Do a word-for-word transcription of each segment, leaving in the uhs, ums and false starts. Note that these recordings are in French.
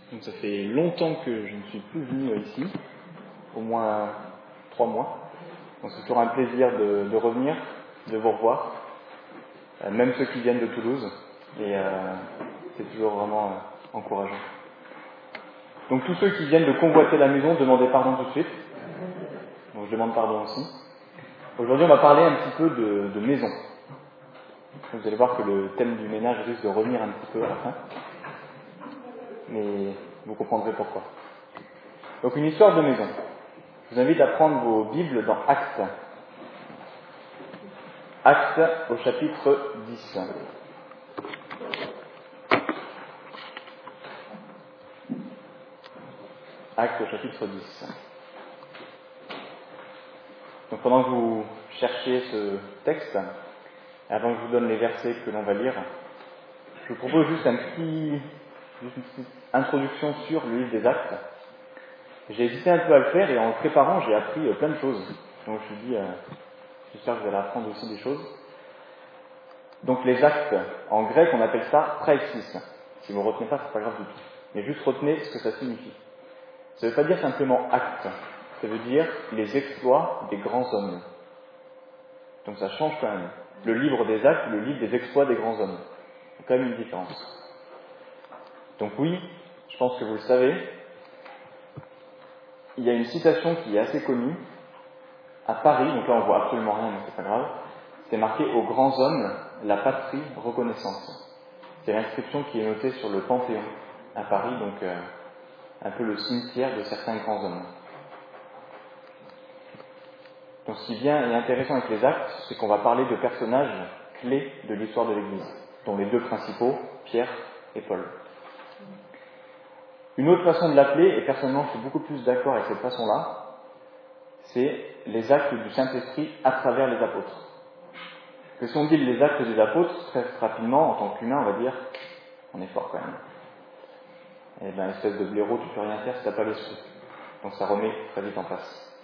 Donc ça fait longtemps que je ne suis plus venu ici, au moins trois mois. Donc c'est toujours un plaisir de, de revenir, de vous revoir, euh, même ceux qui viennent de Toulouse, et euh, c'est toujours vraiment euh, encourageant. Donc tous ceux qui viennent de convoiter la maison, demandez pardon tout de suite. Donc je demande pardon aussi. Aujourd'hui on va parler un petit peu de, de maison. Vous allez voir que le thème du ménage risque de revenir un petit peu à la fin. Mais vous comprendrez pourquoi. Donc une histoire de maison. Je vous invite à prendre vos Bibles dans Actes. Actes au chapitre dix. Actes au chapitre dix. Donc pendant que vous cherchiez ce texte, avant que je vous donne les versets que l'on va lire, je vous propose juste, un petit, juste une petite introduction sur le livre des Actes. J'ai hésité un peu à le faire et en le préparant, j'ai appris plein de choses. Donc je me suis dit, euh, j'espère que vous allez apprendre aussi des choses. Donc les actes, en grec, on appelle ça praxis. Si vous ne retenez pas, c'est pas grave du tout. Mais juste retenez ce que ça signifie. Ça ne veut pas dire simplement acte. Ça veut dire les exploits des grands hommes. Donc ça change quand même. Le livre des actes, le livre des exploits des grands hommes. Il y a quand même une différence. Donc oui, je pense que vous le savez, il y a une citation qui est assez connue. À Paris, donc là on voit absolument rien, mais c'est pas grave, c'est marqué « Aux grands hommes, la patrie reconnaissante ». C'est l'inscription qui est notée sur le Panthéon à Paris, donc euh, un peu le cimetière de certains grands hommes. Donc ce qui est bien et intéressant avec les actes, c'est qu'on va parler de personnages clés de l'histoire de l'Église, dont les deux principaux, Pierre et Paul. Une autre façon de l'appeler, et personnellement je suis beaucoup plus d'accord avec cette façon-là, c'est les actes du Saint-Esprit à travers les apôtres. Que si on dit les actes des apôtres, très rapidement, en tant qu'humain, on va dire, on est fort quand même. Eh bien, espèce de blaireau, tu peux rien faire si tu n'as pas l'esprit. Donc ça remet très vite en place.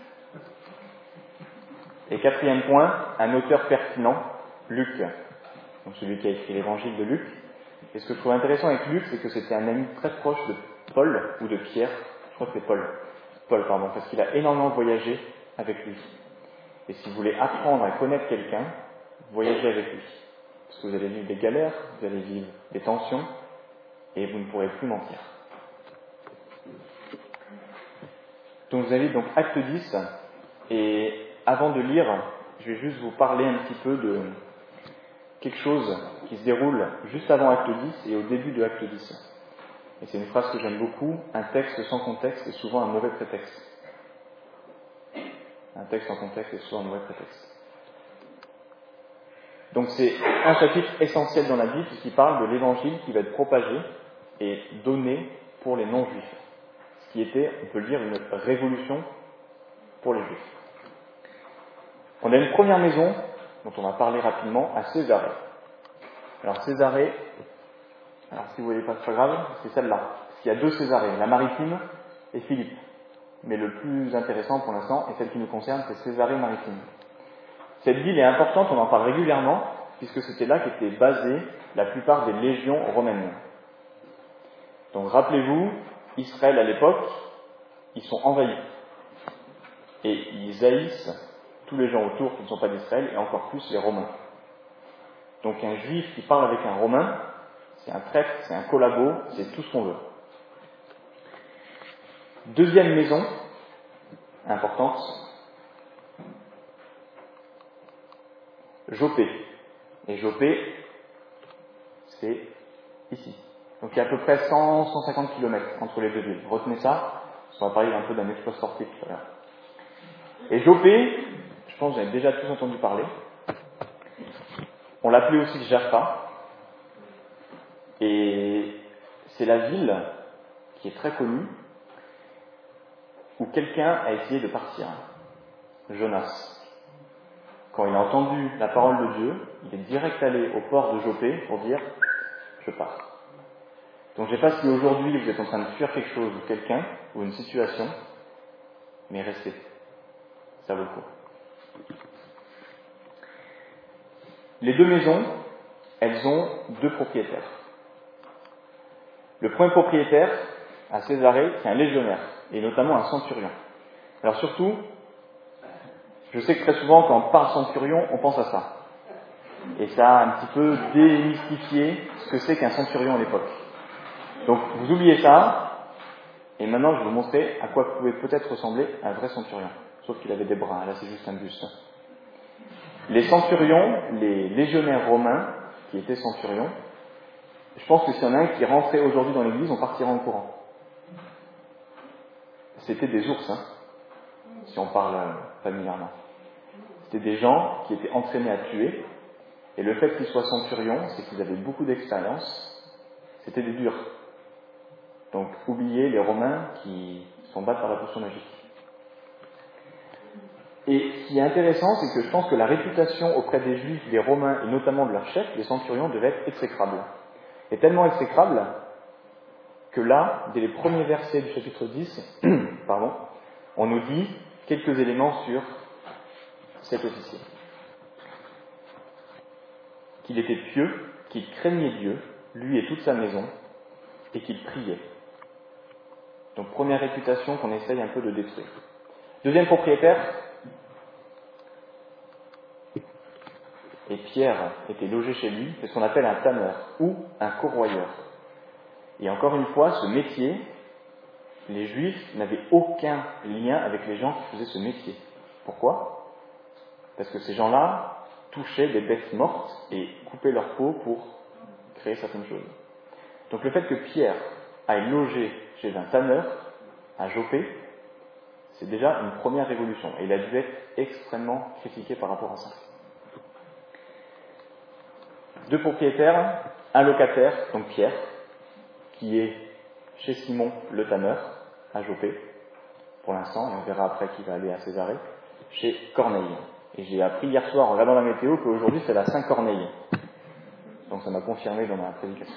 Et quatrième point, un auteur pertinent, Luc, donc celui qui a écrit l'évangile de Luc. Et ce que je trouve intéressant avec Luc, c'est que c'était un ami très proche de Paul, ou de Pierre, je crois que c'est Paul, Paul, pardon, parce qu'il a énormément voyagé avec lui. Et si vous voulez apprendre à connaître quelqu'un, voyagez avec lui. Parce que vous allez vivre des galères, vous allez vivre des tensions, et vous ne pourrez plus mentir. Donc vous avez donc Acte dix, et avant de lire, je vais juste vous parler un petit peu de quelque chose qui se déroule juste avant Acte dix et au début de Acte dix. Et c'est une phrase que j'aime beaucoup, un texte sans contexte est souvent un mauvais prétexte. Un texte sans contexte est souvent un mauvais prétexte. Donc c'est un chapitre essentiel dans la Bible qui parle de l'évangile qui va être propagé et donné pour les non-juifs. Ce qui était, on peut le dire, une révolution pour les juifs. On a une première maison, dont on va parler rapidement, à Césarée. Alors Césarée, alors si vous ne voyez pas, c'est pas grave, c'est celle-là. Parce qu'il y a deux Césarées, la maritime et Philippe. Mais le plus intéressant pour l'instant, et celle qui nous concerne, c'est Césarée maritime. Cette ville est importante, on en parle régulièrement, puisque c'était là qu'étaient basées la plupart des légions romaines. Donc rappelez-vous, Israël à l'époque, ils sont envahis. Et ils haïssent tous les gens autour qui ne sont pas d'Israël, et encore plus les Romains. Donc un juif qui parle avec un Romain, c'est un traître, c'est un collabo, c'est tout ce qu'on veut. Deuxième maison, importante, Joppé. Et Joppé, c'est ici. Donc il y a à peu près cent à cent cinquante kilomètres entre les deux villes. Retenez ça, on va parler un peu d'un exploit sportif tout à l'heure. Et Joppé, je pense que vous avez déjà tous entendu parler. On l'appelait aussi Jaffa. Et c'est la ville qui est très connue où quelqu'un a essayé de partir. Jonas. Quand il a entendu la parole de Dieu, il est direct allé au port de Joppé pour dire « je pars ». Donc je ne sais pas si aujourd'hui vous êtes en train de fuir quelque chose ou quelqu'un ou une situation, mais restez. Ça vaut le coup. Les deux maisons, elles ont deux propriétaires. Le premier propriétaire, à Césarée, c'est un légionnaire, et notamment un centurion. Alors surtout, je sais que très souvent, quand on parle centurion, on pense à ça. Et ça a un petit peu démystifié ce que c'est qu'un centurion à l'époque. Donc, vous oubliez ça, et maintenant je vais vous montrer à quoi pouvait peut-être ressembler un vrai centurion. Sauf qu'il avait des bras, là c'est juste un buste. Les centurions, les légionnaires romains, qui étaient centurions, je pense que s'il y en a un qui rentrait aujourd'hui dans l'église, on partirait en courant. C'était des ours, hein, si on parle euh, familièrement. C'était des gens qui étaient entraînés à tuer, et le fait qu'ils soient centurions, c'est qu'ils avaient beaucoup d'expérience, c'était des durs. Donc, oubliez les Romains qui sont battus par la potion magique. Et ce qui est intéressant, c'est que je pense que la réputation auprès des Juifs, des Romains, et notamment de leurs chefs, les centurions, devait être exécrable. Et tellement exécrable que là, dès les premiers versets du chapitre dix, pardon, on nous dit quelques éléments sur cet officier. Qu'il était pieux, qu'il craignait Dieu, lui et toute sa maison, et qu'il priait. Donc première réputation qu'on essaye un peu de détruire. Deuxième propriétaire, et Pierre était logé chez lui, c'est ce qu'on appelle un tanneur ou un corroyeur. Et encore une fois, ce métier, les Juifs n'avaient aucun lien avec les gens qui faisaient ce métier. Pourquoi ? Parce que ces gens-là touchaient des bêtes mortes et coupaient leur peau pour créer certaines choses. Donc le fait que Pierre aille loger chez un tanneur à Joppé, c'est déjà une première révolution. Et il a dû être extrêmement critiqué par rapport à ça. Deux propriétaires, un locataire, donc Pierre, qui est chez Simon le tanneur, à Joppé, pour l'instant, et on verra après qu'il va aller à Césarée, chez Corneille. Et j'ai appris hier soir en regardant la météo qu'aujourd'hui c'est la Saint-Corneille. Donc ça m'a confirmé dans ma prédication.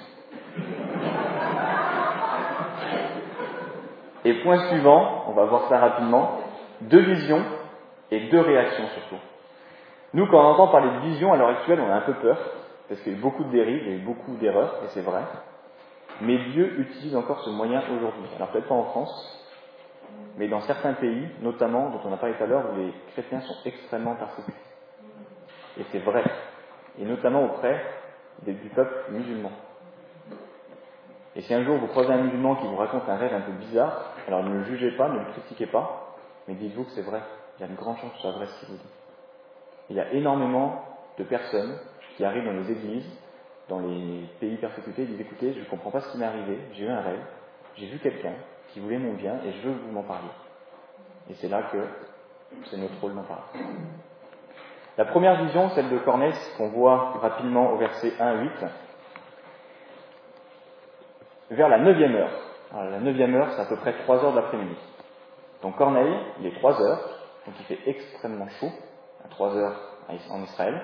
Et point suivant, on va voir ça rapidement, deux visions et deux réactions surtout. Nous, quand on entend parler de vision à l'heure actuelle, on a un peu peur, parce qu'il y a eu beaucoup de dérives, il y a eu beaucoup d'erreurs, et c'est vrai. Mais Dieu utilise encore ce moyen aujourd'hui. Alors peut-être pas en France, mais dans certains pays, notamment, dont on a parlé tout à l'heure, où les chrétiens sont extrêmement persécutés. Et c'est vrai. Et notamment auprès des, du peuple musulman. Et si un jour vous croisez un musulman qui vous raconte un rêve un peu bizarre, alors ne le jugez pas, ne le critiquez pas, mais dites-vous que c'est vrai. Il y a une grande chance que ce soit vrai ce qu'il vous dit. Il y a énormément de personnes qui arrivent dans les églises, dans les pays persécutés, et disent écoutez, je ne comprends pas ce qui m'est arrivé, j'ai eu un rêve, j'ai vu quelqu'un qui voulait mon bien et je veux vous m'en parler. Et c'est là que c'est notre rôle d'en parler. La première vision, celle de Corneille, qu'on voit rapidement au verset un à huit, vers la neuvième heure. Alors, la neuvième heure, c'est à peu près trois heures de l'après-midi. Donc Corneille, il est trois heures, donc il fait extrêmement chaud, à trois heures en Israël,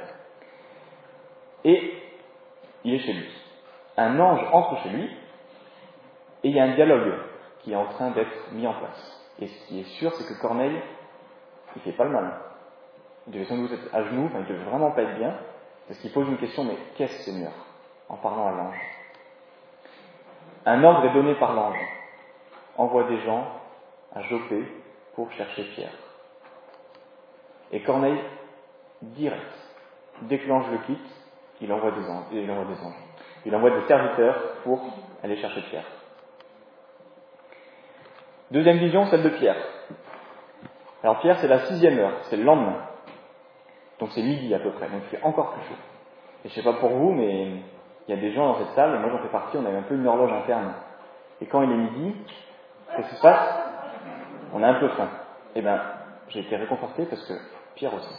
et il est chez lui. Un ange entre chez lui, et il y a un dialogue qui est en train d'être mis en place. Et ce qui est sûr, c'est que Corneille, il fait pas le mal. Il devait sans doute être à genoux, enfin, il devait vraiment pas être bien, parce qu'il pose une question, mais qu'est-ce Seigneur ? En parlant à l'ange. Un ordre est donné par l'ange. Envoie des gens à Joppé pour chercher Pierre. Et Corneille, direct, déclenche le kit, il envoie des anges. Il envoie des anges. Il envoie des serviteurs pour aller chercher Pierre. Deuxième vision, celle de Pierre. Alors Pierre, c'est la sixième heure, c'est le lendemain. Donc c'est midi à peu près, donc il fait encore plus chaud. Et je sais pas pour vous, mais il y a des gens dans cette salle, et moi j'en fais partie, on a un peu une horloge interne. Et quand il est midi, qu'est-ce qui se passe ? On a un peu faim. Eh bien, j'ai été réconforté parce que Pierre aussi.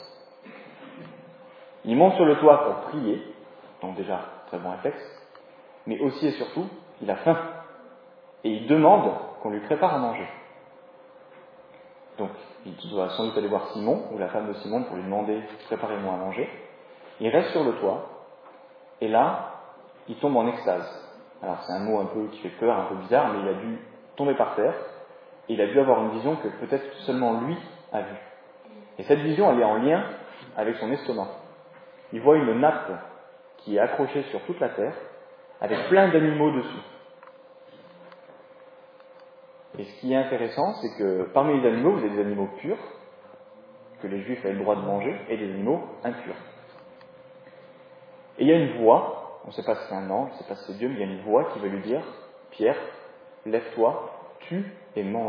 Il monte sur le toit pour prier, donc déjà, très bon réflexe, mais aussi et surtout, il a faim. Et il demande qu'on lui prépare à manger. Donc, il doit sans doute aller voir Simon, ou la femme de Simon, pour lui demander « préparez-moi à manger ». Il reste sur le toit, et là, il tombe en extase. Alors, c'est un mot un peu qui fait peur, un peu bizarre, mais il a dû tomber par terre, et il a dû avoir une vision que peut-être seulement lui a vue. Et cette vision, elle est en lien avec son estomac. Il voit une nappe qui est accrochée sur toute la terre, avec plein d'animaux dessus. Et ce qui est intéressant, c'est que parmi les animaux, vous avez des animaux purs, que les Juifs avaient le droit de manger, et des animaux impurs. Et il y a une voix, on ne sait pas si c'est un ange, on ne sait pas si c'est Dieu, mais il y a une voix qui veut lui dire « Pierre, lève-toi, tue et mange ».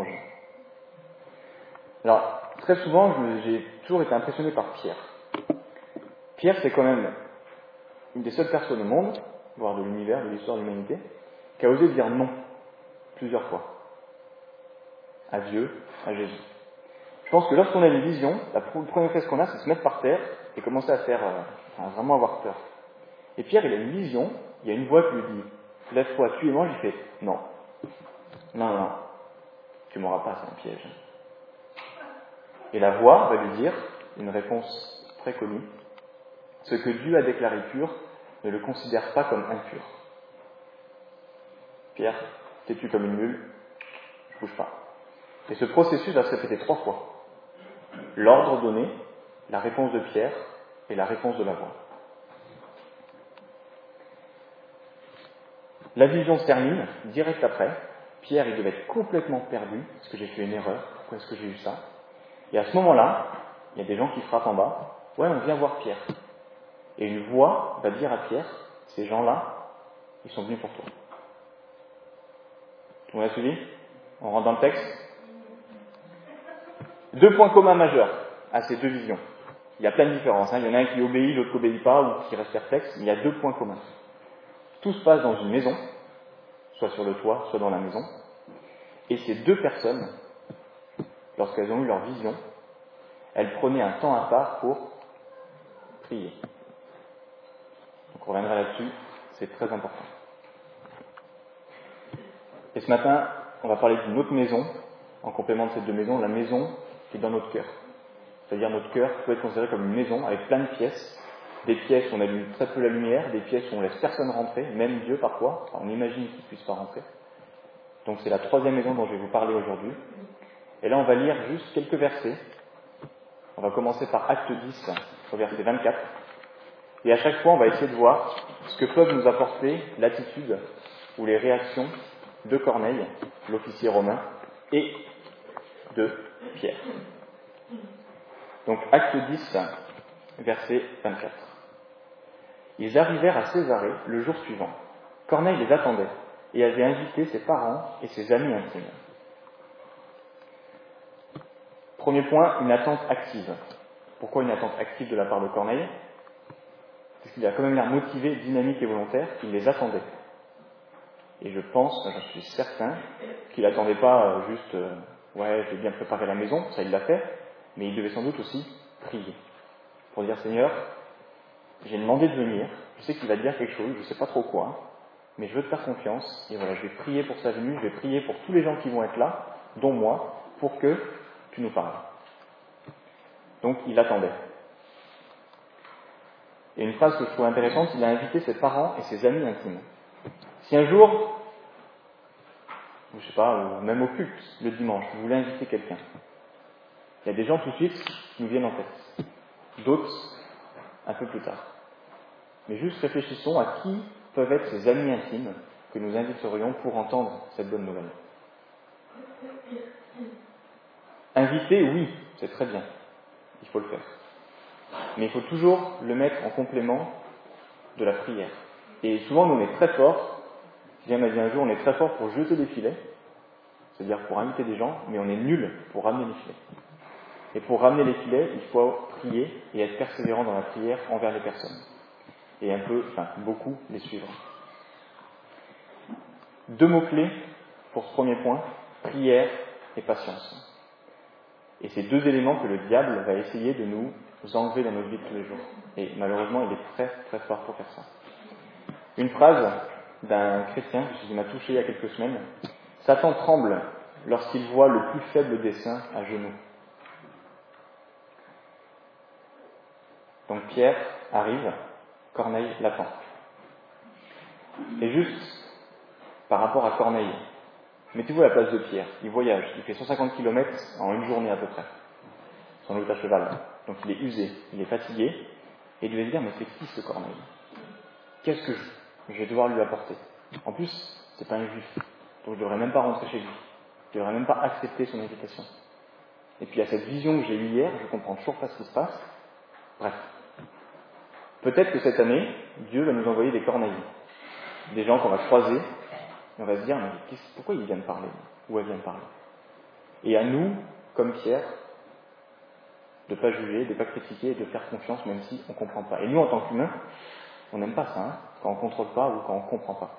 Alors, très souvent, je- j'ai toujours été impressionné par Pierre. Pierre, c'est quand même une des seules personnes au monde, voire de l'univers, de l'histoire de l'humanité, qui a osé dire non plusieurs fois à Dieu, à Jésus. Je pense que lorsqu'on a une vision, la première chose qu'on a, c'est se mettre par terre et commencer à faire, euh, à vraiment avoir peur. Et Pierre, il a une vision, il y a une voix qui lui dit « Lève-toi, tue et mange », il fait « Non, non, non, non, tu m'auras pas, c'est un piège ». Et la voix va lui dire une réponse très connue « Ce que Dieu a déclaré pur, ne le considère pas comme impur. » Pierre, t'es-tu comme une mule ? Je bouge pas. Et ce processus va se répéter trois fois. L'ordre donné, la réponse de Pierre et la réponse de la voix. La vision se termine, direct après. Pierre, il devait être complètement perdu. Est-ce que j'ai fait une erreur ? Pourquoi est-ce que j'ai eu ça ? Et à ce moment-là, il y a des gens qui frappent en bas. Ouais, on vient voir Pierre. Et une voix va dire à Pierre, ces gens-là, ils sont venus pour toi. Tout le monde a suivi ? On rentre dans le texte ? Deux points communs majeurs à ces deux visions. Il y a plein de différences. Hein. Il y en a un qui obéit, l'autre qui n'obéit pas, ou qui reste perplexe. Mais il y a deux points communs. Tout se passe dans une maison, soit sur le toit, soit dans la maison. Et ces deux personnes, lorsqu'elles ont eu leur vision, elles prenaient un temps à part pour prier. Donc on reviendra là-dessus, c'est très important. Et ce matin, on va parler d'une autre maison, en complément de ces deux maisons, la maison qui est dans notre cœur. C'est-à-dire notre cœur peut être considéré comme une maison avec plein de pièces, des pièces où on allume très peu la lumière, des pièces où on laisse personne rentrer, même Dieu parfois, enfin, on imagine qu'il ne puisse pas rentrer. Donc c'est la troisième maison dont je vais vous parler aujourd'hui. Et là on va lire juste quelques versets. On va commencer par Acte dix, au verset vingt-quatre. Et à chaque fois on va essayer de voir ce que peuvent nous apporter l'attitude ou les réactions de Corneille, l'officier romain, et de Pierre. Donc Acte dix, verset vingt-quatre. Ils arrivèrent à Césarée le jour suivant. Corneille les attendait et avait invité ses parents et ses amis intimes. Premier point, une attente active. Pourquoi une attente active de la part de Corneille ? Parce qu'il a quand même l'air motivé, dynamique et volontaire, qu'il les attendait. Et je pense, j'en suis certain, qu'il n'attendait pas juste euh, « ouais, j'ai bien préparé la maison », ça il l'a fait, mais il devait sans doute aussi prier. Pour dire « Seigneur, j'ai demandé de venir, je sais qu'il va te dire quelque chose, je ne sais pas trop quoi, mais je veux te faire confiance, et voilà, je vais prier pour sa venue, je vais prier pour tous les gens qui vont être là, dont moi, pour que tu nous parles. » Donc il attendait. Et une phrase que je trouve intéressante, il a invité ses parents et ses amis intimes. Si un jour, je ne sais pas, même au culte, le dimanche, vous voulez inviter quelqu'un, il y a des gens tout de suite qui nous viennent en tête, d'autres un peu plus tard. Mais juste réfléchissons à qui peuvent être ces amis intimes que nous inviterions pour entendre cette bonne nouvelle. Inviter, oui, c'est très bien, il faut le faire. Mais il faut toujours le mettre en complément de la prière. Et souvent, nous, on est très fort. Quelqu'un m'a dit un jour, on est très fort pour jeter des filets, c'est-à-dire pour inviter des gens, mais on est nul pour ramener les filets. Et pour ramener les filets, il faut prier et être persévérant dans la prière envers les personnes. Et un peu, enfin, beaucoup les suivre. Deux mots-clés pour ce premier point, prière et patience. Et c'est deux éléments que le diable va essayer de nous enlever dans notre vie de tous les jours. Et malheureusement, il est très très fort pour faire ça. Une phrase d'un chrétien qui m'a touché il y a quelques semaines. Satan tremble lorsqu'il voit le plus faible des saints à genoux. Donc Pierre arrive, Corneille l'attend. Et juste par rapport à Corneille, mettez-vous à la place de Pierre. Il voyage, il fait cent cinquante kilomètres en une journée à peu près, sans doute à cheval. Donc il est usé, il est fatigué, et il devait se dire, mais c'est qui ce Corneille ? Qu'est-ce que je, je vais devoir lui apporter ? En plus, c'est pas un juif, donc je devrais même pas rentrer chez lui. qu'il n'aurait même pas accepté son invitation. Et puis il y a cette vision que j'ai eue hier, je ne comprends toujours pas ce qui se passe. Bref. Peut-être que cette année, Dieu va nous envoyer des corneilles. Des gens qu'on va croiser, et on va se dire, mais pourquoi il vient de parler? Où elle vient de parler? Et à nous, comme Pierre, de ne pas juger, de ne pas critiquer, et de faire confiance même si on ne comprend pas. Et nous, en tant qu'humains, on n'aime pas ça, hein, quand on ne contrôle pas ou quand on ne comprend pas.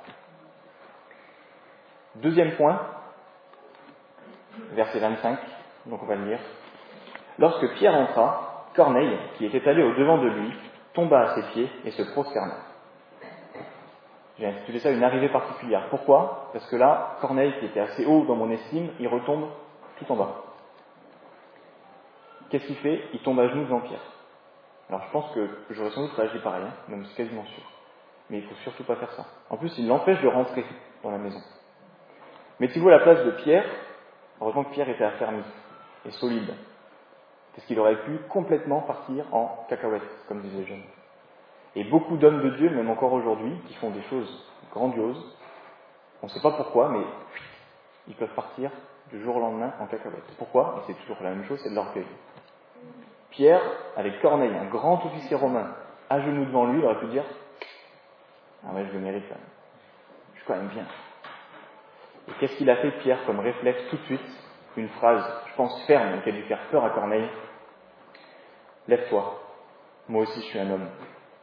Deuxième point, verset vingt-cinq, donc on va le lire. Lorsque Pierre entra, Corneille, qui était allé au-devant de lui, tomba à ses pieds et se prosterna. J'ai intitulé ça une arrivée particulière. Pourquoi? Parce que là, Corneille, qui était assez haut dans mon estime, il retombe tout en bas. Qu'est-ce qu'il fait? Il tombe à genoux devant Pierre. Alors je pense que j'aurais sans doute réagi pareil, hein, même c'est quasiment sûr. Mais il ne faut surtout pas faire ça. En plus, il l'empêche de rentrer dans la maison. Mettez-vous à la place de Pierre. Heureusement que Pierre était affermi et solide. Parce qu'il aurait pu complètement partir en cacahuète, comme disaient les jeunes. Et beaucoup d'hommes de Dieu, même encore aujourd'hui, qui font des choses grandioses, on ne sait pas pourquoi, mais ils peuvent partir du jour au lendemain en cacahuète. Pourquoi? Et c'est toujours la même chose, c'est de l'orgueil. Pierre, avec Corneille, un grand officier romain, à genoux devant lui, il aurait pu dire « Ah ouais, je le mérite quand même. Je suis quand même bien. » Et qu'est-ce qu'il a fait, Pierre, comme réflexe tout de suite? Une phrase, je pense, ferme, qui a dû faire peur à Corneille. « Lève-toi, moi aussi je suis un homme. »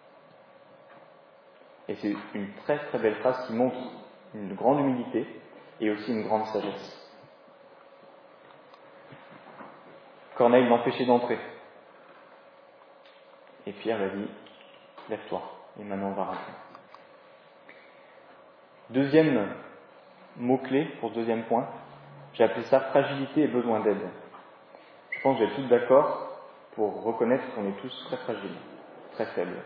Et c'est une très très belle phrase qui montre une grande humilité et aussi une grande sagesse. Corneille l'empêchait d'entrer. Et Pierre lui a dit, lève-toi, et maintenant on va rentrer. Deuxième mot-clé pour ce deuxième point, j'ai appelé ça fragilité et besoin d'aide. Je pense que vous êtes tous d'accord pour reconnaître qu'on est tous très fragiles, très faibles.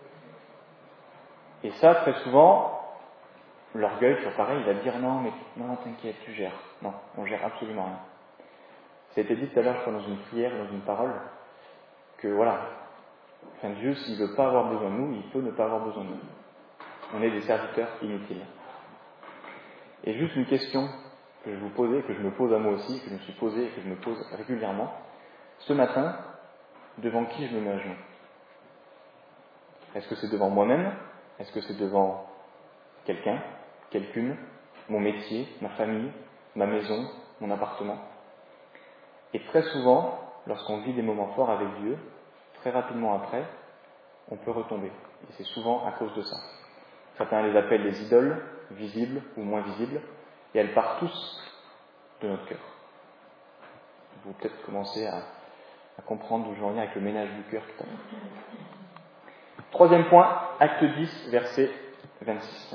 Et ça, très souvent, l'orgueil, toujours pareil, il va dire non, mais non, t'inquiète, tu gères. Non, on gère absolument rien. Ça a été dit tout à l'heure, je crois, dans une prière, dans une parole, que voilà, enfin, Dieu, s'il ne veut pas avoir besoin de nous, il peut ne pas avoir besoin de nous. On est des serviteurs inutiles. Et juste une question que je vous posais, que je me pose à moi aussi, que je me suis posée et que je me pose régulièrement. Ce matin, devant qui je me mets à genoux? Est-ce que c'est devant moi-même? Est-ce que c'est devant quelqu'un, quelqu'une, mon métier, ma famille, ma maison, mon appartement? Et très souvent, lorsqu'on vit des moments forts avec Dieu, très rapidement après, on peut retomber. Et c'est souvent à cause de ça. Certains les appellent les idoles, visibles ou moins visibles, et elles partent tous de notre cœur. Vous pouvez peut-être commencer à, à comprendre d'où j'en viens avec le ménage du cœur tout à l'heure. Troisième point, acte dix, verset vingt-six.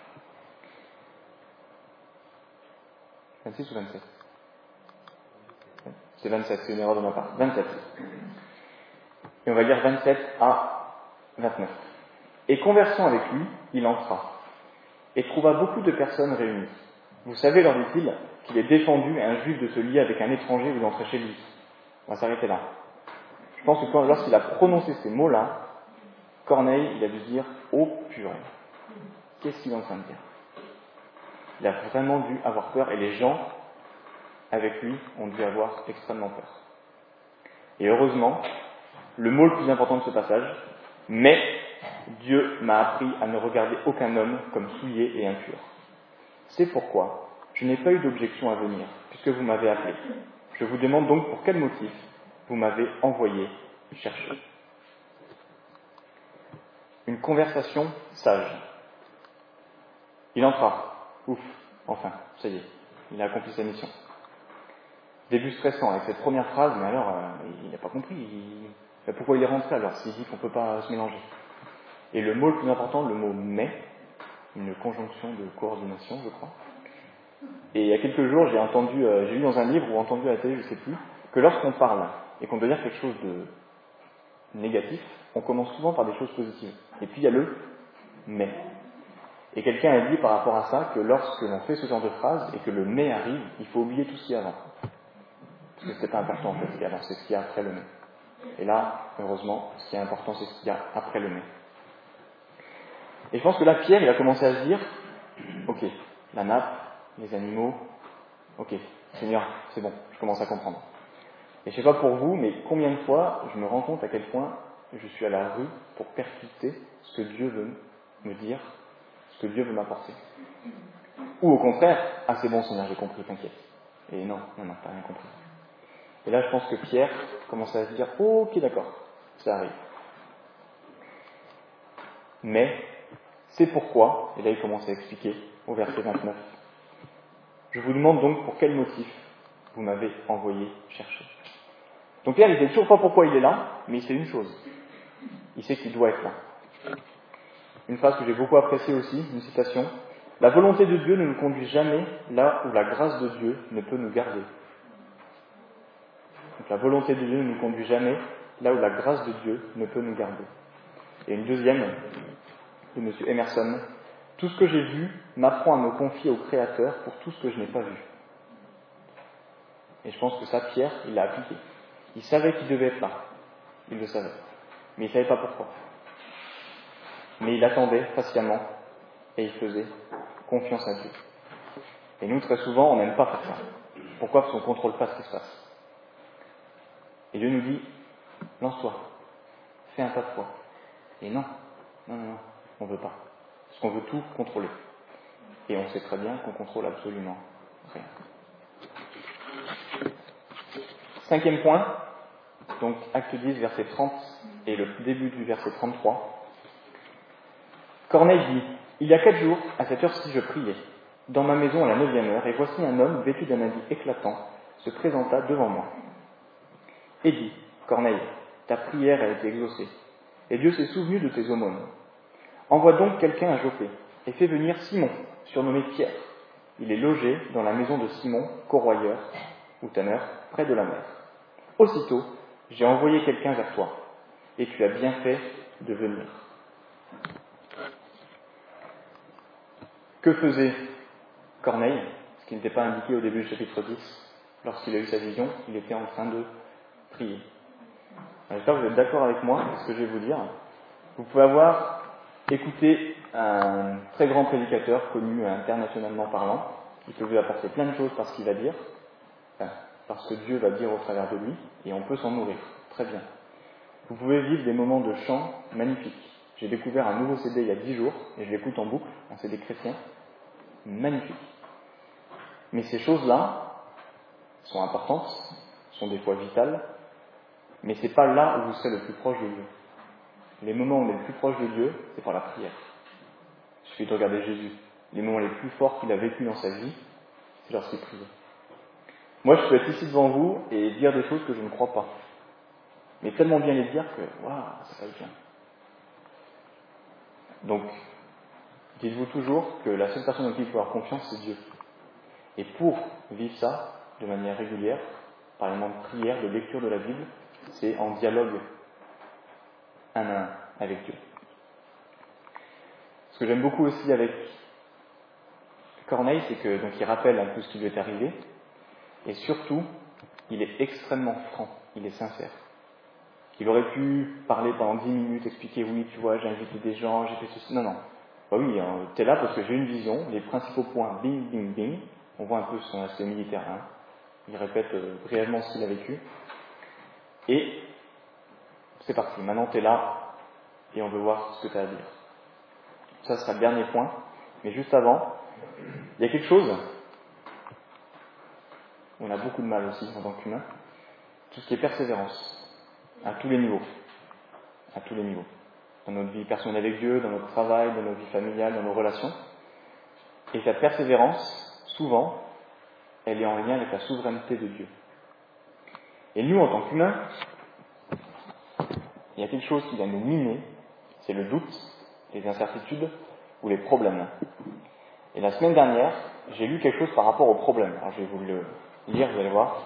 vingt-six ou vingt-sept? C'est vingt-sept, c'est une erreur de ma part. vingt-sept. Et on va lire vingt-sept à vingt-neuf. Et conversant avec lui, il entra, et trouva beaucoup de personnes réunies. Vous savez, leur dit-il, qu'il est défendu à un juif de se lier avec un étranger ou d'entrer chez lui. On va s'arrêter là. Je pense que quand, lorsqu'il a prononcé ces mots-là, Corneille, il a dû dire « Oh purée, qu'est-ce qu'il est en train de dire ?» Il a vraiment dû avoir peur, et les gens, avec lui, ont dû avoir extrêmement peur. Et heureusement, le mot le plus important de ce passage, « Mais Dieu m'a appris à ne regarder aucun homme comme souillé et impur. C'est pourquoi je n'ai pas eu d'objection à venir, puisque vous m'avez appelé. Je vous demande donc pour quel motif vous m'avez envoyé chercher. » Une conversation sage. Il entra. Ouf, enfin, ça y est, il a accompli sa mission. Début stressant avec cette première phrase, mais alors, euh, il n'a pas compris. Il... Pourquoi il est rentré alors, s'il dit qu'on ne peut pas se mélanger? Et le mot le plus important, le mot « mais », une conjonction de coordination, je crois. Et il y a quelques jours, j'ai entendu, euh, j'ai lu dans un livre ou entendu à la télé, je ne sais plus, que lorsqu'on parle et qu'on doit dire quelque chose de négatif, on commence souvent par des choses positives. Et puis il y a le « mais ». Et quelqu'un a dit par rapport à ça que lorsque l'on fait ce genre de phrase et que le « mais » arrive, il faut oublier tout ce qu'il y a avant. Parce que c'est pas important en fait, ce qu'il y a avant, c'est ce qu'il y a après le « mais ». Et là, heureusement, ce qui est important, c'est ce qu'il y a après le « mais ». Et je pense que là, Pierre, il a commencé à se dire, ok, la nappe, les animaux, ok, Seigneur, c'est bon, je commence à comprendre. Et je sais pas pour vous, mais combien de fois je me rends compte à quel point je suis à la rue pour percuter ce que Dieu veut me dire, ce que Dieu veut m'apporter. Ou au contraire, ah c'est bon Seigneur, j'ai compris, t'inquiète. Et non, non, non, t'as rien compris. Et là je pense que Pierre commence à se dire, oh, ok d'accord, ça arrive. Mais, c'est pourquoi, et là il commence à expliquer au verset vingt-neuf, je vous demande donc pour quel motif vous m'avez envoyé chercher. Donc Pierre, il ne sait toujours pas pourquoi il est là, mais il sait une chose. Il sait qu'il doit être là. Une phrase que j'ai beaucoup appréciée aussi, une citation. La volonté de Dieu ne nous conduit jamais là où la grâce de Dieu ne peut nous garder. Donc la volonté de Dieu ne nous conduit jamais là où la grâce de Dieu ne peut nous garder. Et une deuxième, de M. Emerson. Tout ce que j'ai vu m'apprend à me confier au Créateur pour tout ce que je n'ai pas vu. Et je pense que ça, Pierre, il l'a appliqué. Il savait qu'il devait être là. Il le savait. Mais il ne savait pas pourquoi. Mais il attendait patiemment et il faisait confiance à Dieu. Et nous, très souvent, on n'aime pas faire ça. Pourquoi ? Parce qu'on ne contrôle pas ce qui se passe. Et Dieu nous dit, lance-toi, fais un pas de foi. Et non, non, non, non, on ne veut pas. Parce qu'on veut tout contrôler. Et on sait très bien qu'on contrôle absolument rien. Cinquième point, donc acte dix, verset trente et le début du verset trente-trois. Corneille dit, il y a quatre jours, à cette heure-ci, je priais, dans ma maison à la neuvième heure, et voici un homme vêtu d'un habit éclatant se présenta devant moi. Et dit, Corneille, ta prière a été exaucée, et Dieu s'est souvenu de tes aumônes. Envoie donc quelqu'un à Joppé, et fais venir Simon, surnommé Pierre. Il est logé dans la maison de Simon, corroyeur, ou tanneur, près de la mer. Aussitôt, j'ai envoyé quelqu'un vers toi, et tu as bien fait de venir. Que faisait Corneille, ce qui n'était pas indiqué au début du chapitre dix, lorsqu'il a eu sa vision, il était en train de prier. J'espère que vous êtes d'accord avec moi avec ce que je vais vous dire. Vous pouvez avoir écouté un très grand prédicateur, connu internationalement parlant, qui peut vous apporter plein de choses par ce qu'il va dire, enfin, parce que Dieu va dire au travers de lui, et on peut s'en nourrir. Très bien. Vous pouvez vivre des moments de chant magnifiques. J'ai découvert un nouveau C D il y a dix jours, et je l'écoute en boucle, un C D chrétien. Magnifique. Mais ces choses-là sont importantes, sont des fois vitales, mais c'est pas là où vous serez le plus proche de Dieu. Les moments où on est le plus proche de Dieu, c'est par la prière. Il suffit de regarder Jésus. Les moments les plus forts qu'il a vécu dans sa vie, c'est lorsqu'il priait. Moi, je peux être ici devant vous et dire des choses que je ne crois pas. Mais tellement bien les dire que, waouh, ça va être bien. Donc, dites-vous toujours que la seule personne en qui il faut avoir confiance, c'est Dieu. Et pour vivre ça de manière régulière, par exemple de prière, de lecture de la Bible, c'est en dialogue un à un avec Dieu. Ce que j'aime beaucoup aussi avec Corneille, c'est que donc il rappelle un peu ce qui lui est arrivé, et surtout, il est extrêmement franc, il est sincère. Il aurait pu parler pendant dix minutes, expliquer oui, tu vois, j'ai invité des gens, j'ai fait ceci. Non, non. Bah oui, hein, t'es là parce que j'ai une vision, les principaux points, bing, bing, bing. On voit un peu son aspect militaire. Hein. Il répète euh, brièvement ce qu'il a vécu. Et c'est parti. Maintenant, t'es là et on veut voir ce que tu as à dire. Ça sera le dernier point. Mais juste avant, il y a quelque chose. On a beaucoup de mal aussi en tant qu'humain. Tout ce qui est persévérance. À tous les niveaux. À tous les niveaux. Dans notre vie personnelle avec Dieu, dans notre travail, dans nos vies familiales, dans nos relations. Et cette persévérance, souvent, elle est en lien avec la souveraineté de Dieu. Et nous, en tant qu'humains, il y a quelque chose qui va nous miner, c'est le doute, les incertitudes ou les problèmes. Et la semaine dernière, j'ai lu quelque chose par rapport aux problèmes. Alors je vais vous le lire, vous allez voir.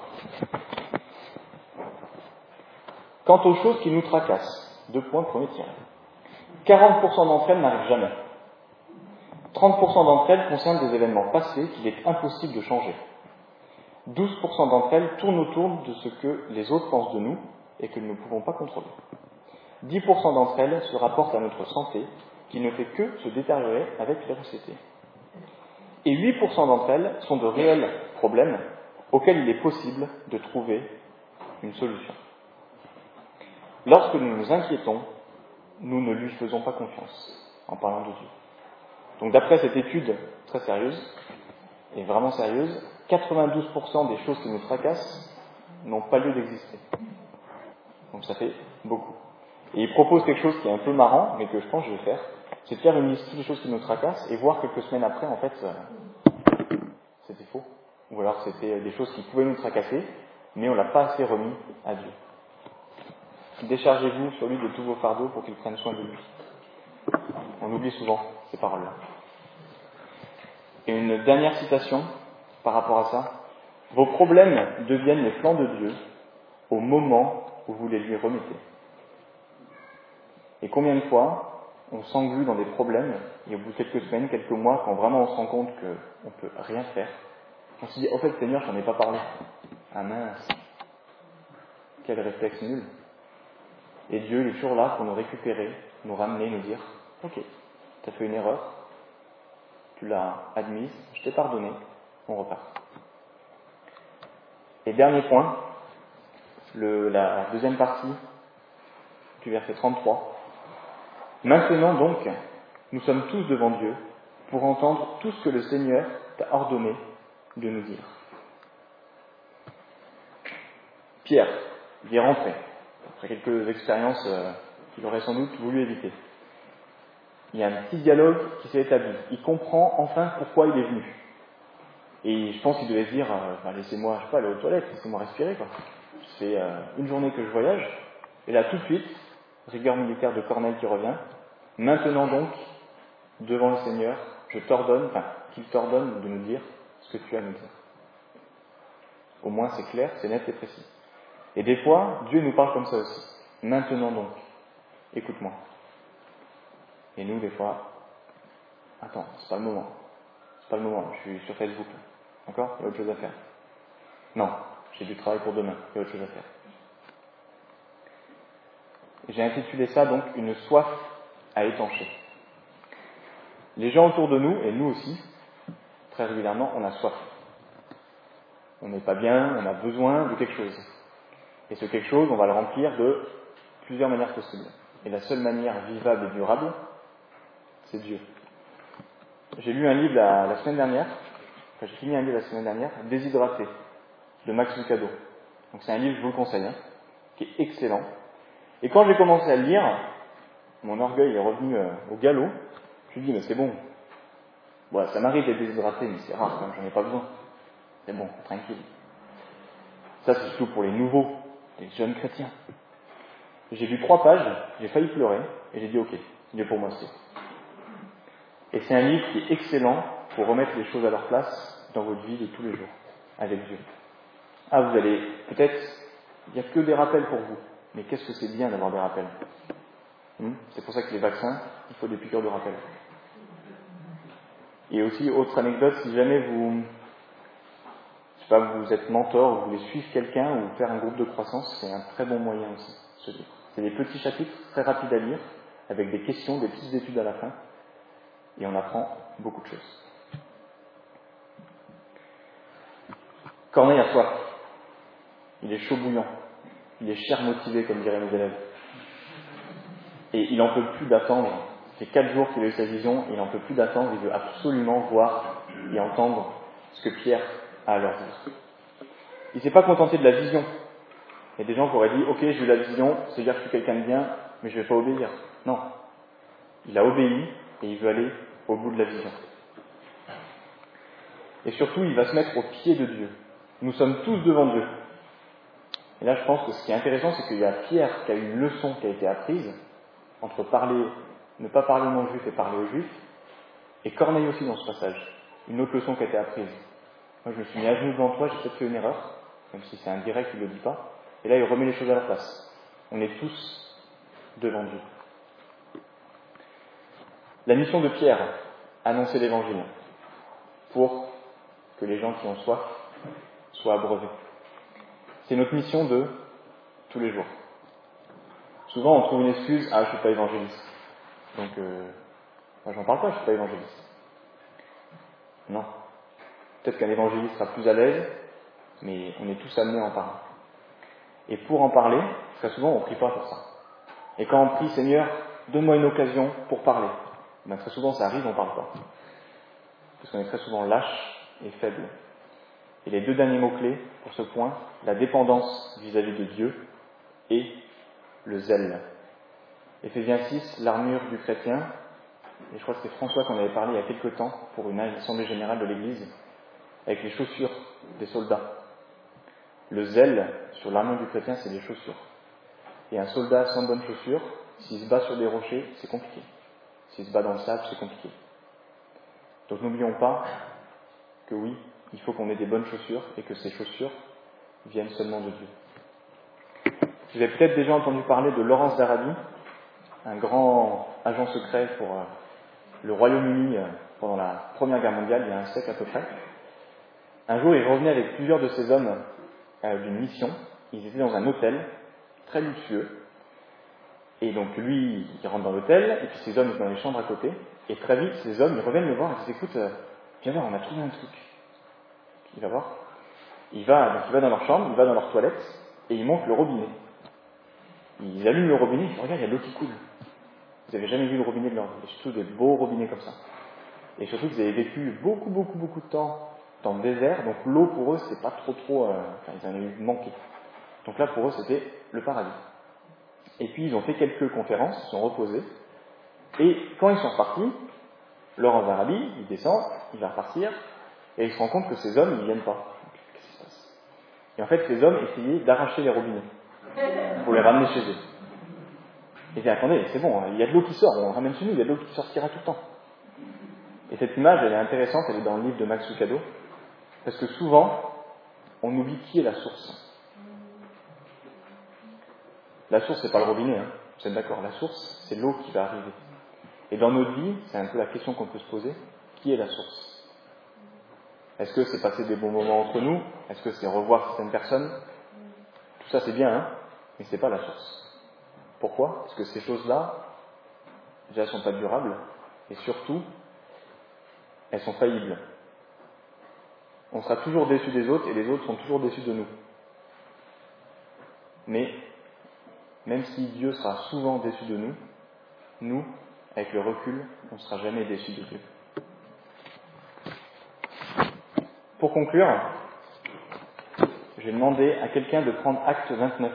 Quant aux choses qui nous tracassent, deux points, premier tiré. quarante pour cent d'entre elles n'arrivent jamais. trente pour cent d'entre elles concernent des événements passés qu'il est impossible de changer. douze pour cent d'entre elles tournent autour de ce que les autres pensent de nous et que nous ne pouvons pas contrôler. dix pour cent d'entre elles se rapportent à notre santé, qui ne fait que se détériorer avec l'anxiété. Et huit pour cent d'entre elles sont de réels problème auquel il est possible de trouver une solution. Lorsque nous nous inquiétons, nous ne lui faisons pas confiance en parlant de Dieu. Donc d'après cette étude très sérieuse, et vraiment sérieuse, quatre-vingt-douze pour cent des choses qui nous tracassent n'ont pas lieu d'exister. Donc ça fait beaucoup. Et il propose quelque chose qui est un peu marrant, mais que je pense que je vais faire, c'est de faire une liste de toutes les choses qui nous tracassent et voir quelques semaines après, en fait, c'était faux. Ou alors c'était des choses qui pouvaient nous tracasser, mais on ne l'a pas assez remis à Dieu. Déchargez-vous sur lui de tous vos fardeaux pour qu'il prenne soin de lui. On oublie souvent ces paroles-là. Et une dernière citation par rapport à ça. Vos problèmes deviennent les plans de Dieu au moment où vous les lui remettez. Et combien de fois on s'englue dans des problèmes, et au bout de quelques semaines, quelques mois, quand vraiment on se rend compte qu'on ne peut rien faire, on se dit, oh, en fait, Seigneur, j'en ai pas parlé. Ah mince, quel réflexe nul. Et Dieu il est toujours là pour nous récupérer, nous ramener, nous dire, ok, tu as fait une erreur, tu l'as admise, je t'ai pardonné, on repart. Et dernier point, le, la deuxième partie du verset trente-trois. Maintenant donc, nous sommes tous devant Dieu pour entendre tout ce que le Seigneur t'a ordonné de nous dire. Pierre, il est rentré, après quelques expériences euh, qu'il aurait sans doute voulu éviter. Il y a un petit dialogue qui s'est établi. Il comprend enfin pourquoi il est venu. Et je pense qu'il devait se dire, euh, bah, laissez-moi, je sais pas, aller aux toilettes, laissez-moi respirer, quoi. C'est euh, une journée que je voyage, et là tout de suite, rigueur militaire de Corneille qui revient. Maintenant donc, devant le Seigneur, je t'ordonne, enfin, qu'il t'ordonne de nous dire ce que tu as à nous dire. Au moins c'est clair, c'est net et précis. Et des fois, Dieu nous parle comme ça aussi. Maintenant donc, écoute-moi. Et nous, des fois, attends, c'est pas le moment. C'est pas le moment, je suis sur Facebook. D'accord ? Il y a autre chose à faire. Non, j'ai du travail pour demain, il y a autre chose à faire. Et j'ai intitulé ça donc une soif à étancher. Les gens autour de nous, et nous aussi, très régulièrement, on a soif. On n'est pas bien, on a besoin de quelque chose. Et ce quelque chose, on va le remplir de plusieurs manières possibles. Et la seule manière vivable et durable, c'est Dieu. J'ai lu un livre la, la semaine dernière, enfin j'ai fini un livre la semaine dernière, Déshydraté, de Max Lucado. Donc c'est un livre, je vous le conseille, hein, qui est excellent. Et quand j'ai commencé à le lire, mon orgueil est revenu euh, au galop. Je me suis dit, mais c'est bon. Bon, ça m'arrive d'être déshydraté, mais c'est rare, comme j'en ai pas besoin. C'est bon, tranquille. Ça, c'est surtout pour les nouveaux, les jeunes chrétiens. J'ai lu trois pages, j'ai failli pleurer, et j'ai dit, ok, Dieu pour moi aussi. Et c'est un livre qui est excellent pour remettre les choses à leur place dans votre vie de tous les jours, avec Dieu. Ah, vous allez, peut-être, il n'y a que des rappels pour vous, mais qu'est-ce que c'est bien d'avoir des rappels. hum c'est pour ça que les vaccins, il faut des piqûres de rappel. Et aussi, autre anecdote, si jamais vous, je sais pas, vous êtes mentor, vous voulez suivre quelqu'un ou faire un groupe de croissance, c'est un très bon moyen aussi, ce livre. C'est des petits chapitres très rapides à lire, avec des questions, des petites études à la fin, et on apprend beaucoup de choses. Corneille a soif. Il est chaud bouillant. Il est cher motivé, comme diraient mes élèves. Et il n'en peut plus d'attendre. Ça fait quatre jours qu'il a eu sa vision, et il n'en peut plus d'attendre. Il veut absolument voir et entendre ce que Pierre a à leur dire. Il ne s'est pas contenté de la vision. Il y a des gens qui auraient dit, ok, j'ai eu la vision, c'est-à-dire que je suis quelqu'un de bien, mais je ne vais pas obéir. Non. Il a obéi, et il veut aller au bout de la vision. Et surtout, il va se mettre au pied de Dieu. Nous sommes tous devant Dieu. Et là, je pense que ce qui est intéressant, c'est qu'il y a Pierre qui a une leçon qui a été apprise entre parler, ne pas parler aux non-juifs et parler aux juifs, et Corneille aussi dans ce passage. Une autre leçon qui a été apprise. Moi, je me suis mis à genoux devant toi, j'ai peut-être fait une erreur, même si c'est indirect, il ne le dit pas. Et là, il remet les choses à leur place. On est tous devant Dieu. La mission de Pierre, annoncer l'évangile, pour que les gens qui ont soif soient abreuvés. C'est notre mission de tous les jours. Souvent, on trouve une excuse, ah, je ne suis pas évangéliste. Donc, euh, moi, j'en parle pas, je ne suis pas évangéliste. Non. Peut-être qu'un évangéliste sera plus à l'aise, mais on est tous amenés à en parler. Et pour en parler, très souvent, on ne prie pas pour ça. Et quand on prie, Seigneur, donne-moi une occasion pour parler, ben, très souvent ça arrive, on ne parle pas. Parce qu'on est très souvent lâche et faible. Et les deux derniers mots-clés pour ce point, la dépendance vis-à-vis de Dieu et le zèle. Éphésiens six, l'armure du chrétien, et je crois que c'est François qu'on avait parlé il y a quelque temps pour une assemblée générale de l'Église, avec les chaussures des soldats. Le zèle sur l'armure du chrétien, c'est les chaussures. Et un soldat sans bonnes chaussures, s'il se bat sur des rochers, c'est compliqué. S'il se bat dans le sable, c'est compliqué. Donc n'oublions pas que oui, il faut qu'on ait des bonnes chaussures et que ces chaussures viennent seulement de Dieu. Vous avez peut-être déjà entendu parler de Lawrence d'Arabie, un grand agent secret pour euh, le Royaume-Uni euh, pendant la Première Guerre mondiale, il y a un siècle à peu près. Un jour, il revenait avec plusieurs de ses hommes euh, d'une mission. Ils étaient dans un hôtel très luxueux. Et donc lui, il rentre dans l'hôtel, et puis ses hommes sont dans les chambres à côté. Et très vite, ces hommes, ils reviennent le voir et disent, écoute, euh, viens voir, on a trouvé un truc. Il va voir. Il va, donc il va dans leur chambre, il va dans leur toilette, et il monte le robinet. Ils allument le robinet, ils disent, regarde, il y a de l'eau qui coule. Vous n'avez jamais vu le robinet de leur vie, surtout des beaux robinets comme ça. Et surtout qu'ils avaient vécu beaucoup, beaucoup, beaucoup de temps dans le désert, donc l'eau pour eux, c'est pas trop, trop, euh, enfin, ils en ont eu manqué. Donc là, pour eux, c'était le paradis. Et puis, ils ont fait quelques conférences, ils sont reposés, et quand ils sont repartis, Lawrence d'Arabie, il descend, il va repartir, et il se rend compte que ces hommes, ils viennent pas. Qu'est-ce qui se passe ? Et en fait, ces hommes essayaient d'arracher les robinets pour les ramener chez eux. Et ils disaient, attendez, c'est bon, il y a de l'eau qui sort, on le ramène chez nous, il y a de l'eau qui sortira tout le temps. Et cette image, elle est intéressante, elle est dans le livre de Max Lucado, parce que souvent, on oublie qui est la source. La source, c'est pas le robinet, hein. Vous êtes d'accord, la source, c'est l'eau qui va arriver. Et dans notre vie, c'est un peu la question qu'on peut se poser, qui est la source ? Est-ce que c'est passer des bons moments entre nous ? Est-ce que c'est revoir certaines personnes ? Tout ça, c'est bien, hein, mais c'est pas la source. Pourquoi ? Parce que ces choses-là, déjà, elles sont pas durables, et surtout, elles sont faillibles. On sera toujours déçu des autres, et les autres sont toujours déçus de nous. Mais, même si Dieu sera souvent déçu de nous, nous, avec le recul, on ne sera jamais déçu de Dieu. Pour conclure, je vais demander à quelqu'un de prendre acte vingt-neuf.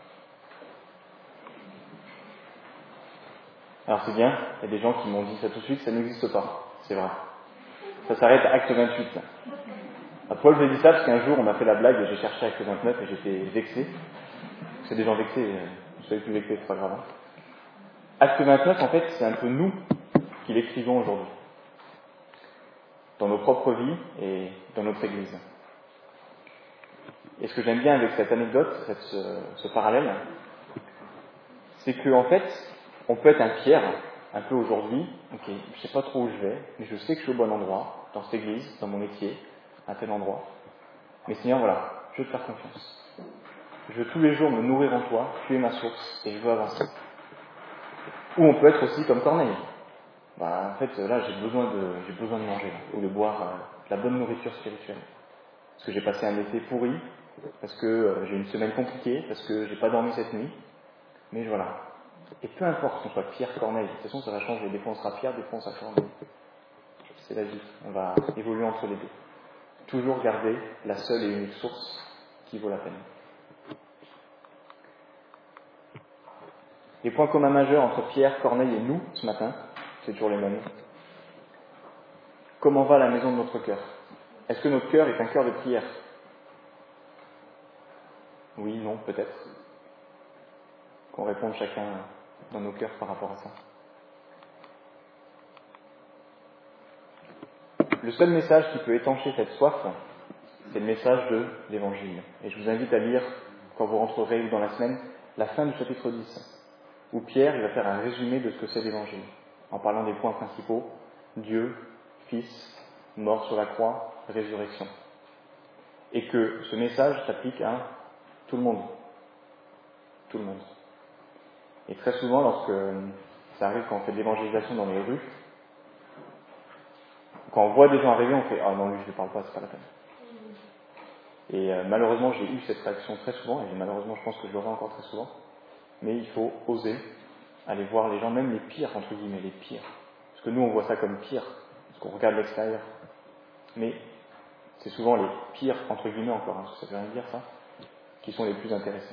Alors c'est bien, il y a des gens qui m'ont dit ça tout de suite, ça n'existe pas. C'est vrai. Ça s'arrête à acte vingt-huit. À Paul, j'ai dit ça parce qu'un jour on m'a fait la blague et j'ai cherché acte vingt-neuf et j'étais vexé. C'est des gens vexés, je ne suis plus vexé, c'est pas grave. Acte vingt-neuf, en fait, c'est un peu nous qui l'écrivons aujourd'hui. Dans nos propres vies et dans notre Église. Et ce que j'aime bien avec cette anecdote, cette, ce, ce parallèle, c'est qu'en fait, on peut être un Pierre, un peu aujourd'hui, ok, je ne sais pas trop où je vais, mais je sais que je suis au bon endroit, dans cette Église, dans mon métier, à tel endroit. Mais Seigneur, voilà, je veux te faire confiance. Je veux tous les jours me nourrir en toi, tu es ma source, et je veux avancer. Ou on peut être aussi comme Corneille. Bah, en fait, là, j'ai besoin de, j'ai besoin de manger, ou de boire euh, de la bonne nourriture spirituelle. Parce que j'ai passé un été pourri, parce que euh, j'ai une semaine compliquée, parce que j'ai pas dormi cette nuit. Mais voilà. Et peu importe qu'on soit Pierre, Corneille, de toute façon, ça va changer. Des fois, on sera Pierre, des fois, on sera Corneille. C'est la vie. On va évoluer entre les deux. Toujours garder la seule et unique source qui vaut la peine. Les points communs majeurs entre Pierre, Corneille et nous, ce matin, c'est toujours les mêmes. Comment va la maison de notre cœur ? Est-ce que notre cœur est un cœur de prière ? Oui, non, peut-être. Qu'on réponde chacun dans nos cœurs par rapport à ça. Le seul message qui peut étancher cette soif, c'est le message de l'Évangile. Et je vous invite à lire, quand vous rentrerez dans la semaine, la fin du chapitre dix, où Pierre il va faire un résumé de ce que c'est l'Évangile, en parlant des points principaux, Dieu, Fils, mort sur la croix, résurrection. Et que ce message s'applique à tout le monde. Tout le monde. Et très souvent, lorsque ça arrive quand on fait de l'évangélisation dans les rues, Quand on voit des gens arriver, on fait « Ah non, lui, je ne lui parle pas, c'est pas la peine ». Et euh, malheureusement, j'ai eu cette réaction très souvent, et malheureusement, je pense que je l'aurai encore très souvent. Mais il faut oser aller voir les gens, même les pires, entre guillemets, les pires. Parce que nous, on voit ça comme pire, parce qu'on regarde l'extérieur. Mais c'est souvent les pires, entre guillemets encore, hein, parce que ça veut rien dire ça, qui sont les plus intéressés.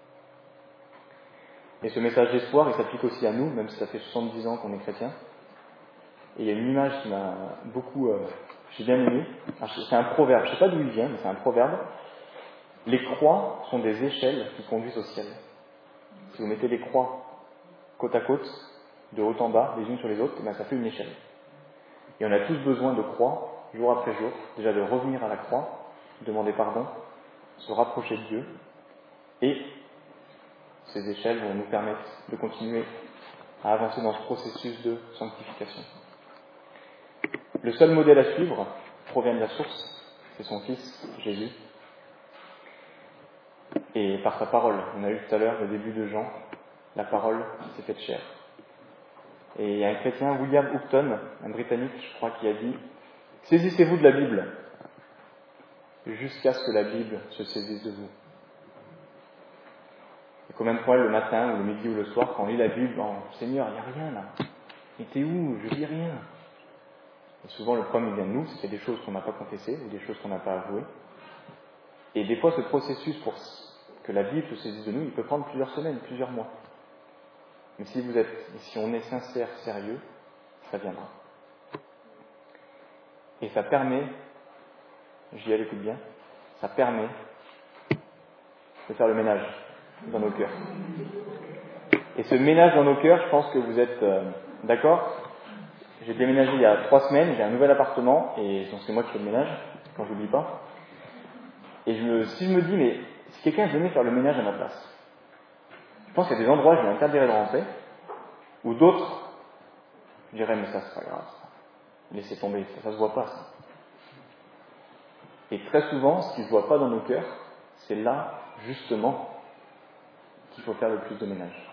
Et ce message d'espoir, il s'applique aussi à nous, même si ça fait soixante-dix ans qu'on est chrétien. Et il y a une image qui m'a beaucoup... Euh, j'ai bien aimé. C'est un proverbe, je ne sais pas d'où il vient, mais c'est un proverbe. Les croix sont des échelles qui conduisent au ciel. Si vous mettez les croix côte à côte, de haut en bas, les unes sur les autres, eh bien, ça fait une échelle. Et on a tous besoin de croix, jour après jour, déjà de revenir à la croix, demander pardon, se rapprocher de Dieu, et ces échelles vont nous permettre de continuer à avancer dans ce processus de sanctification. Le seul modèle à suivre provient de la source, c'est son Fils, Jésus, et par sa parole. On a eu tout à l'heure, au début de Jean, la parole s'est faite chair. Et il y a un chrétien, William Upton, un Britannique, je crois, qui a dit « Saisissez-vous de la Bible, jusqu'à ce que la Bible se saisisse de vous. » Et combien de fois, le matin, ou le midi, ou le soir, quand on lit la Bible, oh, « Seigneur, il n'y a rien là. Mais t'es où? Je lis rien. » Et souvent, le problème vient de nous, c'est des choses qu'on n'a pas confessées, ou des choses qu'on n'a pas avouées. Et des fois, ce processus pour que la Bible se saisisse de nous, il peut prendre plusieurs semaines, plusieurs mois. Mais si vous êtes, si on est sincère, sérieux, ça viendra. Et ça permet, j'y ai l'écoute bien, ça permet de faire le ménage dans nos cœurs. Et ce ménage dans nos cœurs, je pense que vous êtes euh, d'accord. J'ai déménagé il y a trois semaines, j'ai un nouvel appartement, et donc c'est moi qui fais le ménage, quand je n'oublie pas. Et je me, si je me dis, mais si quelqu'un venait faire le ménage à ma place, je pense qu'il y a des endroits où je m'interdirais de rentrer, ou d'autres, je dirais, mais ça c'est pas grave, laissez tomber, ça, ça se voit pas ça. Et très souvent, ce qui ne se voit pas dans nos cœurs, c'est là, justement, qu'il faut faire le plus de ménage.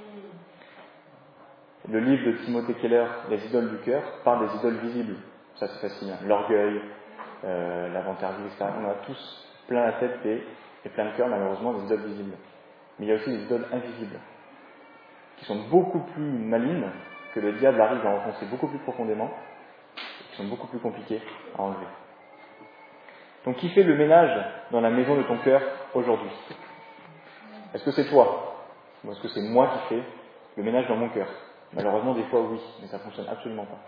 Le livre de Timothée Keller, Les idoles du cœur, parle des idoles visibles. Ça c'est facile, hein. L'orgueil, euh, la vantardise, et cetera. On a tous plein la tête et, et plein le cœur, malheureusement, des idoles visibles. Mais il y a aussi des idoles invisibles, qui sont beaucoup plus malignes, que le diable arrive à enfoncer beaucoup plus profondément, qui sont beaucoup plus compliquées à enlever. Donc, qui fait le ménage dans la maison de ton cœur aujourd'hui? Est-ce que c'est toi? Ou est-ce que c'est moi qui fais le ménage dans mon cœur? Malheureusement, des fois, oui, mais ça ne fonctionne absolument pas.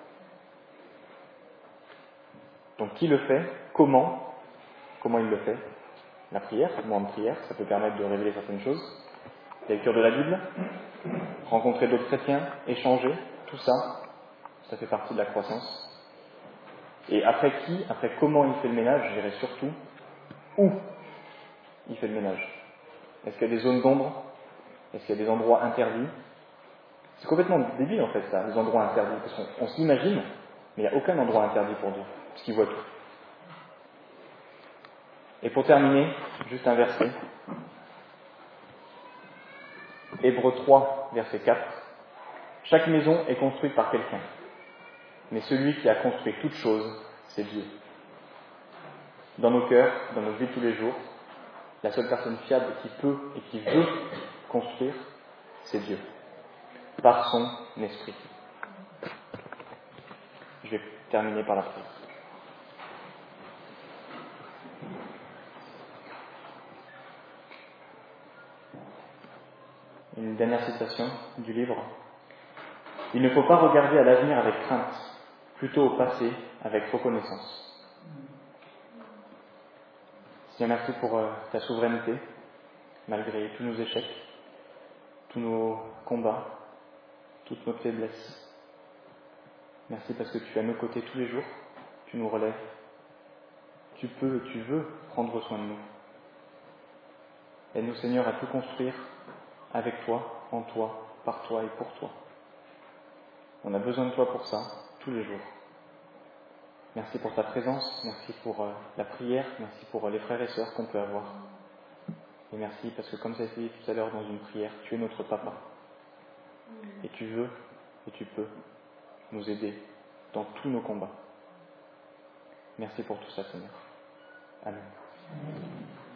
Donc, qui le fait? Comment? Comment il le fait? La prière, le moment de prière, ça peut permettre de révéler certaines choses. La lecture de la Bible, rencontrer d'autres chrétiens, échanger, tout ça, ça fait partie de la croissance. Et après qui, après comment il fait le ménage, je dirais surtout où il fait le ménage. Est-ce qu'il y a des zones d'ombre? Est-ce qu'il y a des endroits interdits? C'est complètement débile en fait ça, les endroits interdits, parce qu'on on s'imagine, mais il n'y a aucun endroit interdit pour Dieu, parce qu'il voit tout. Et pour terminer, juste un verset. Hébreux trois, verset quatre. Chaque maison est construite par quelqu'un, mais celui qui a construit toute chose, c'est Dieu. Dans nos cœurs, dans nos vies de tous les jours, la seule personne fiable qui peut et qui veut construire, c'est Dieu, par son esprit. Je vais terminer par la prière. Une dernière citation du livre. Il ne faut pas regarder à l'avenir avec crainte, plutôt au passé avec reconnaissance. Seigneur, merci pour euh, ta souveraineté, malgré tous nos échecs, tous nos combats, toutes nos faiblesses. Merci parce que tu es à nos côtés tous les jours, tu nous relèves, tu peux et tu veux prendre soin de nous. Aide-nous, Seigneur, à tout construire avec toi, en toi, par toi et pour toi. On a besoin de toi pour ça, tous les jours. Merci pour ta présence, merci pour euh, la prière, merci pour euh, les frères et sœurs qu'on peut avoir. Et merci parce que comme ça a été dit tout à l'heure dans une prière, tu es notre papa. Et tu veux et tu peux nous aider dans tous nos combats. Merci pour tout ça, Seigneur. Amen.